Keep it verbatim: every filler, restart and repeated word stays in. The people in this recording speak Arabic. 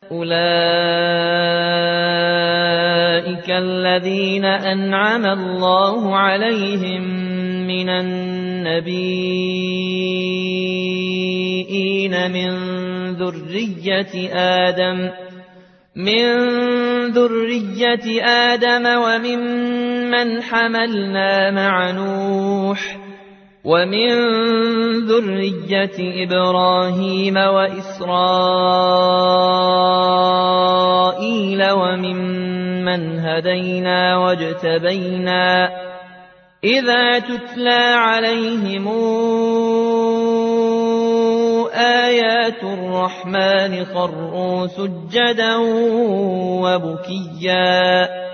أولئك الذين أنعم الله عليهم من النبيين من ذرية آدم من ذرية آدم وممن حملنا مع نوح ومن ذرية إبراهيم وإسرائيل وممن هدينا واجتبينا إذا تتلى عليهم آيات الرحمن خروا سجدا وبكيا